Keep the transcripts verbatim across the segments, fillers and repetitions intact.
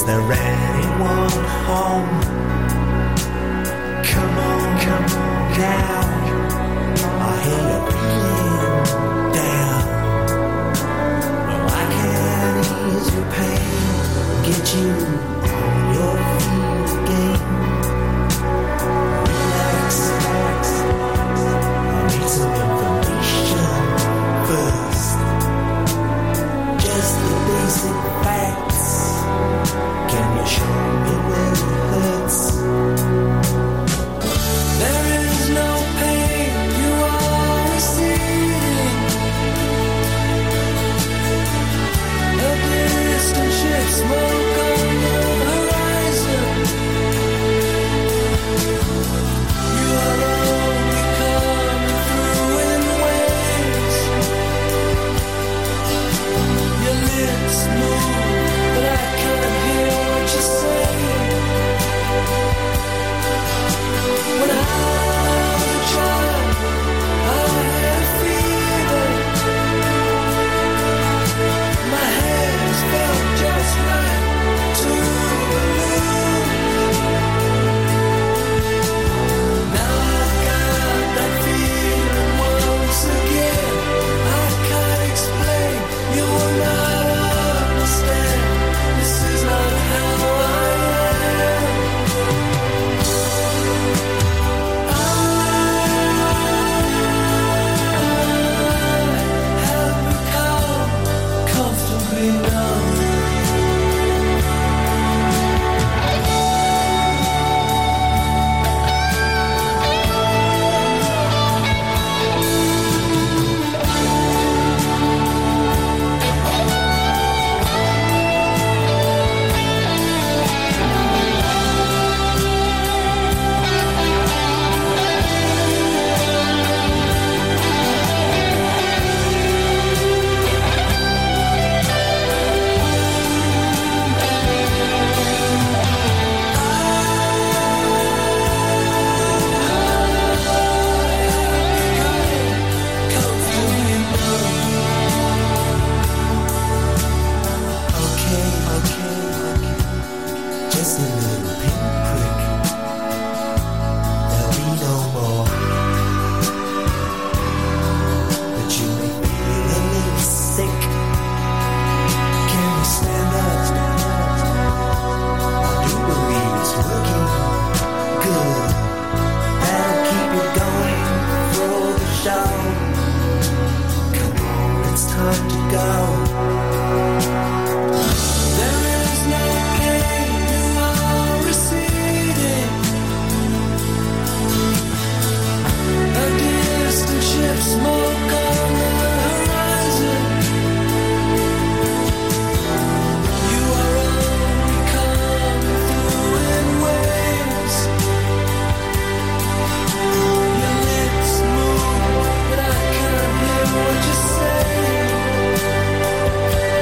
Is there anyone home? Come on, come on now. I hear you feeling down. Well, I can ease your pain, get you on your feet again. Relax, relax. I need some information first. Just the basic facts. Can you show me where it hurts? There is no pain you are receiving. A distant ship smoke on the horizon. You are only coming through in waves. Your lips move, but I can't hear what you're saying. When I was a child, I had fever. My hands felt just right to balloon. Now I've got that feeling once again. I can't explain, you will not understand. This is not how I am. I have become comfortably numb. Okay, okay, okay. Just a little pinprick. There'll be no more. But you make me feel a little sick. Can you stand up? I do believe it's working good. That'll keep you going for the show. Come on, it's time to go. There is no pain you are receding. A distant ship smoke on the horizon. You are only coming through in waves. Your lips move, but I can't hear what you're saying.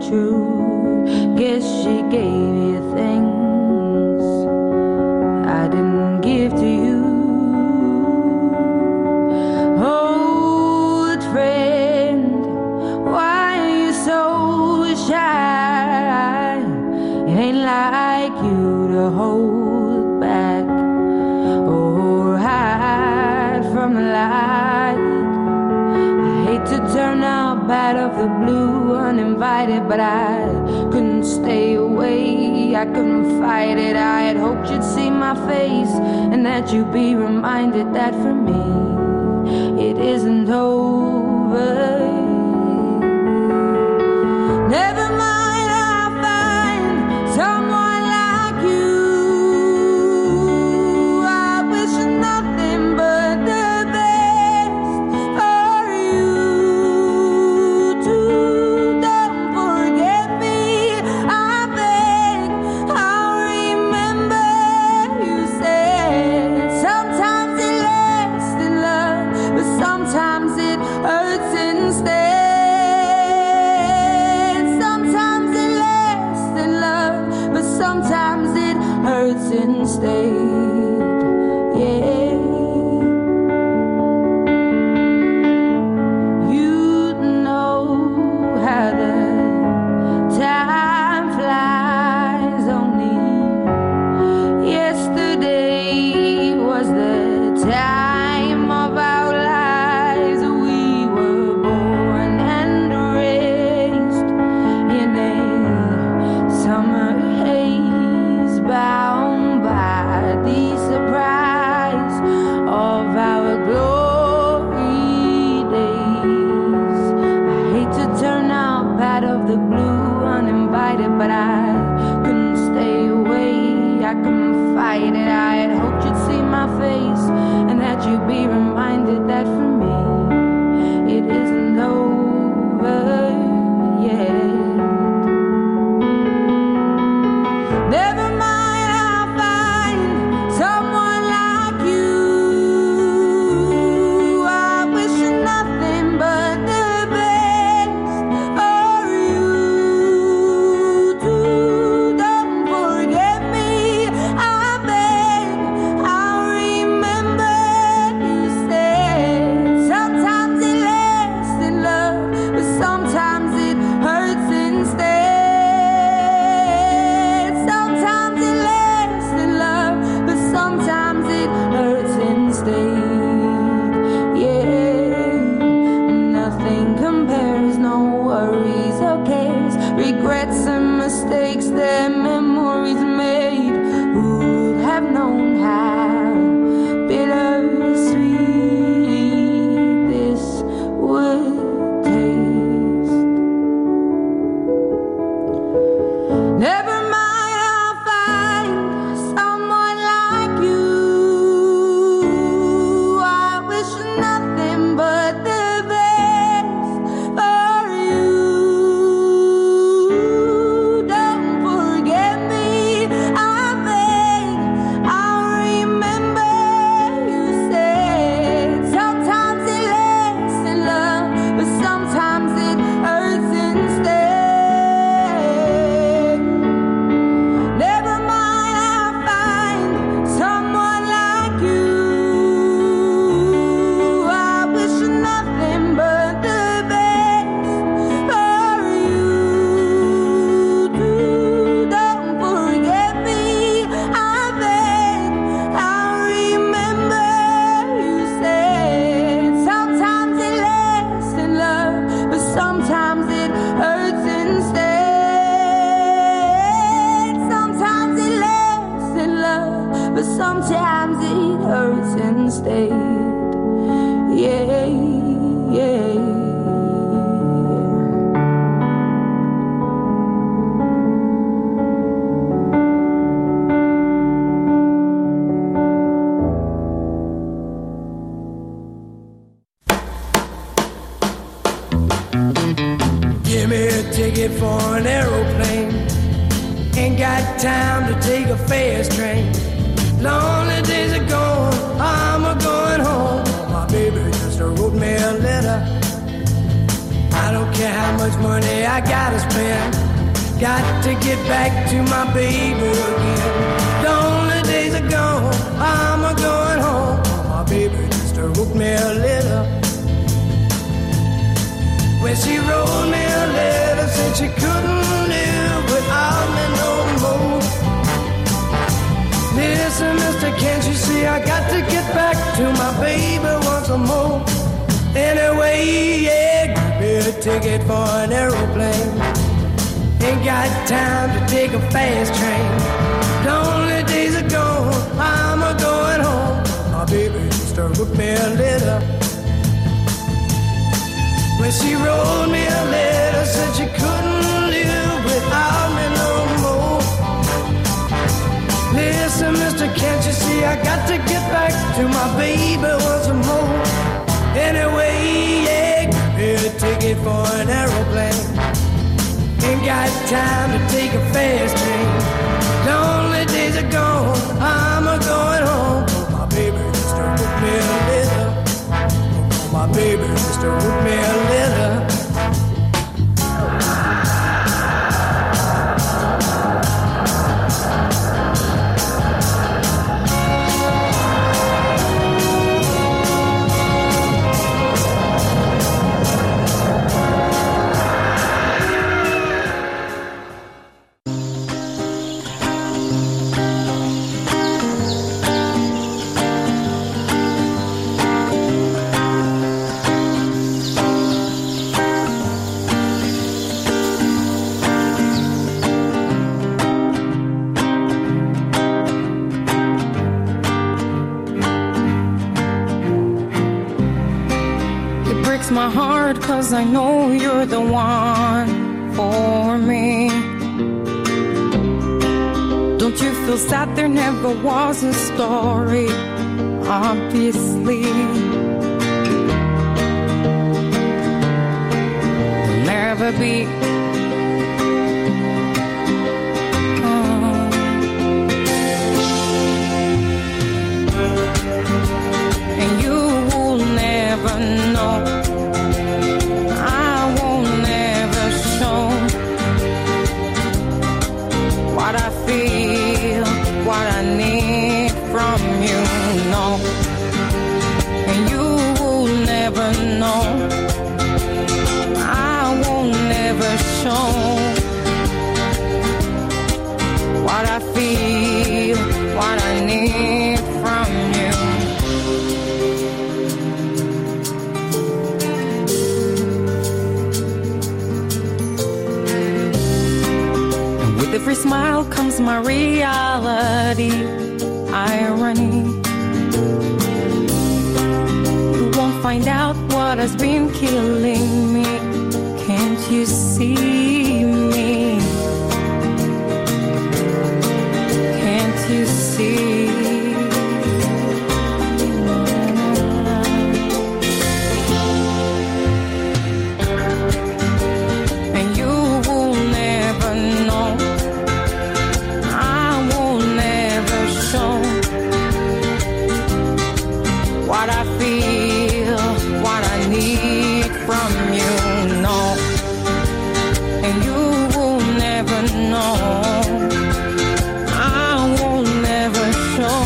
true. Guess she gave you things I didn't give to you. Old friend, why are you so shy? It ain't like you to hold back or hide from the light. I hate to turn out bad of the blue, uninvited, but I couldn't stay away. I couldn't fight it. I had hoped you'd see my face and that you'd be reminded that for me it isn't over. Never mind, I'll find someone like you. I wish nothing but the best for you too. Don't forget me, I beg. I'll remember you said sometimes it lasts in love, but sometimes it hurts instead. Sometimes it lasts in love, but sometimes it hurts instead. Yeah. You know how the time flies. Only yesterday was the time of our lives. We were born and raised in a summer haze, bound by the surprise of our glory days. I hate to turn out bad of the blue, uninvited, but I couldn't stay away. I couldn't fight it. I had hoped you'd see my face and that you'd be reminded that for me it isn't over yet. Never mind, I'll find someone like you. I wish nothing but the best for you too. Don't forget me, I beg. I'll remember you said sometimes it lasts in love, but sometimes it hurts instead. Sometimes it lasts in love, but sometimes it hurts instead. Yeah, nothing compares, no worries or cares, regrets and mistakes that memories made. Who would have known how bittersweet this would taste? Never mind, I'll find someone like you. I wish nothing but the best for you. Don't forget me, I beg. I'll remember you said sometimes it lasts in love, but sometimes it hurts instead. Never mind, I'll find someone like you. I wish nothing but the best for you too. Don't forget me, I beg. I'll remember you said sometimes it lasts in love, but sometimes it hurts instead. Sometimes it lasts in love, but sometimes it hurts instead. Yeah, yeah. Give me a ticket for an aeroplane. Ain't got time to take a fast train. Lonely days are gone, I'm a going home. My baby just wrote me a letter. I don't care how much money I gotta spend. got to get back to my baby again. The only days are gone, I'm a going home. My baby just wrote me a letter. When she wrote me a letter, said she couldn't live without me no more. Listen, mister, can't you see I got to get back to my baby once more? Anyway, yeah, give me a ticket for an aeroplane. Ain't got time to take a fast train. The only days are gone, I'm a going home. My baby just wrote me a letter. When she wrote me a letter, said she couldn't live without me no more. Listen, mister, can't you see I got to get back to my baby once more? Anyway, yeah, give me a ticket for an aeroplane. Ain't got time to take a fast train. The only days are gone, I'm a going home. My baby just wrote me a letter. My baby just wrote me a letter. My heart, 'cause I know you're the one for me. Don't you feel sad there never was a story? Obviously there'll never be. Oh. And you will never know. What I need from you, no. And you will never know. I will never show what I feel, what I need from you. And with every smile comes my reality, irony. You won't find out what has been killing me. Can't you see me? Can't you see? And you will never know. What I feel, what I need from you, no. And you will never know. I will never show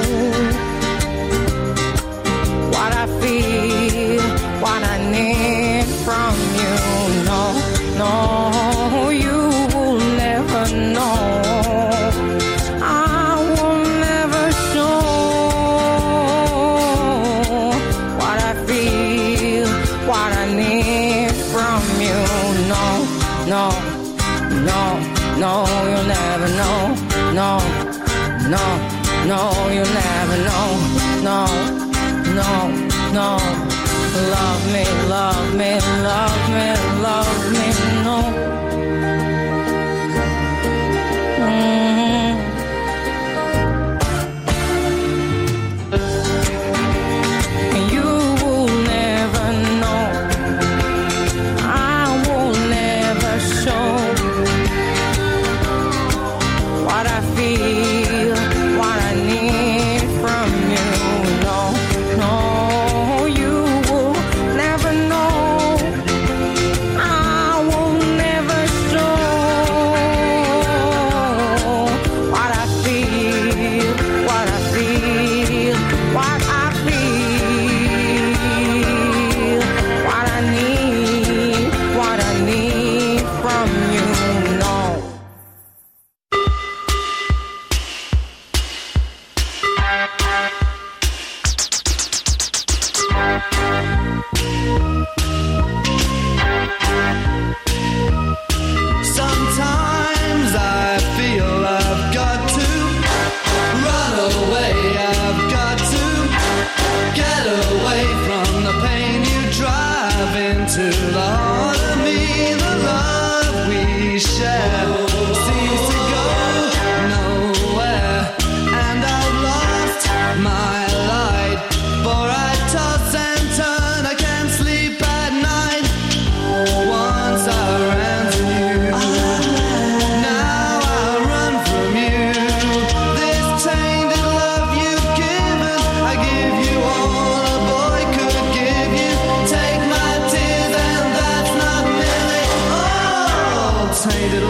what I feel, what I need from you, no, no. You will never know. No, no, no, you'll never know. No, no, no, you'll never know. No, no, no. Love me, love me, love me, love me, no. Mm-hmm. And you will never know. What I feel, what I need from you, no, no, you will never know. I will never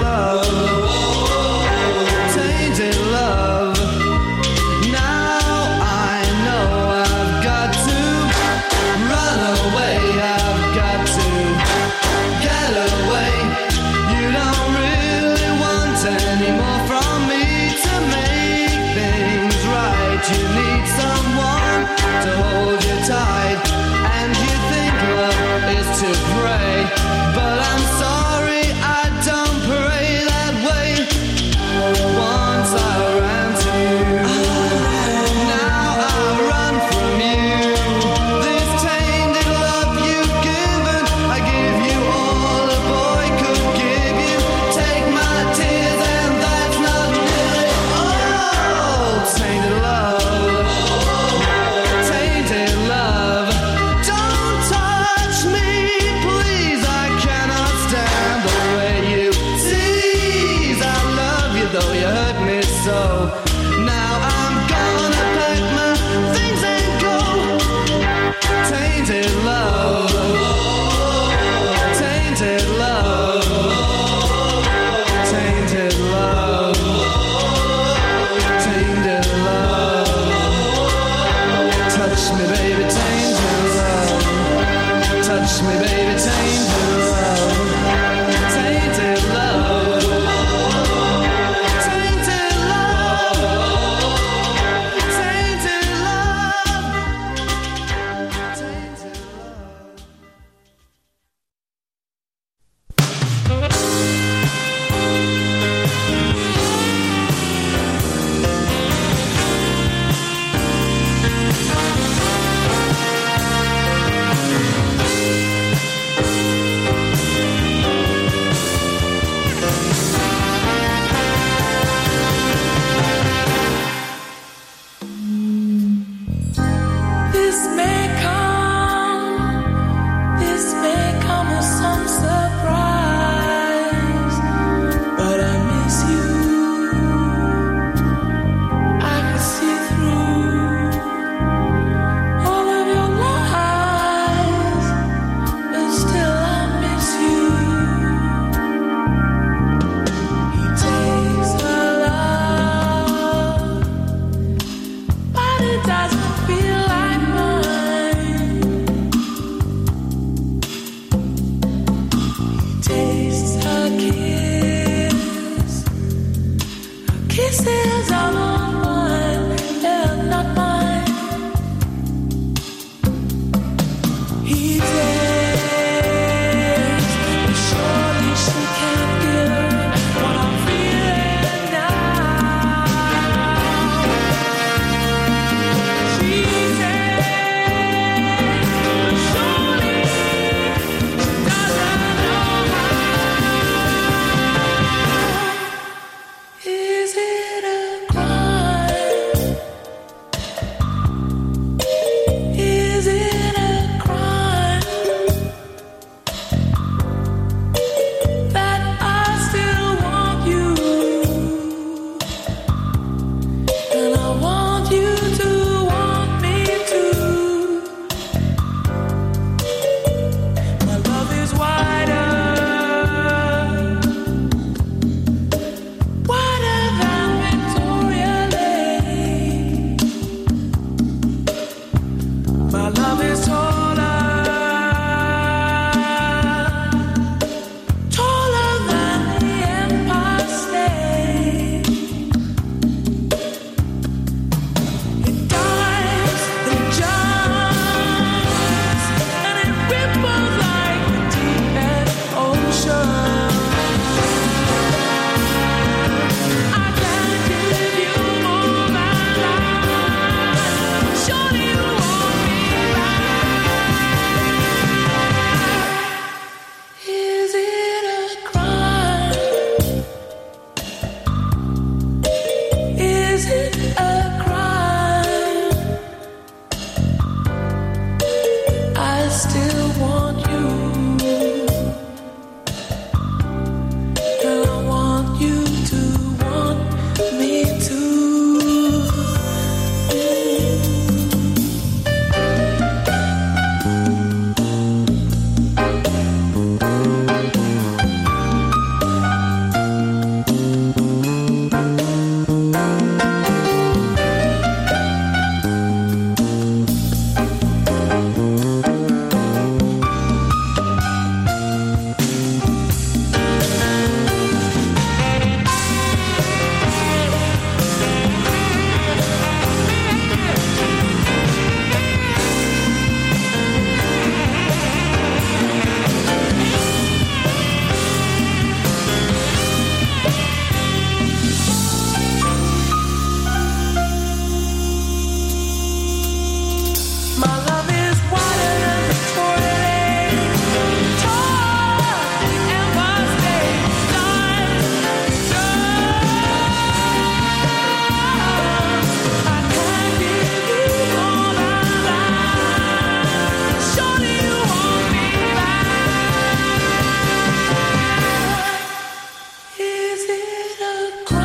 love, tainted love. Now I know I've got to run away, I've got to get away. You don't really want any more from me to make things right. You need someone to hold you tight, and you think love is to pray, but I'm sorry, I don't pray that way. it a crime?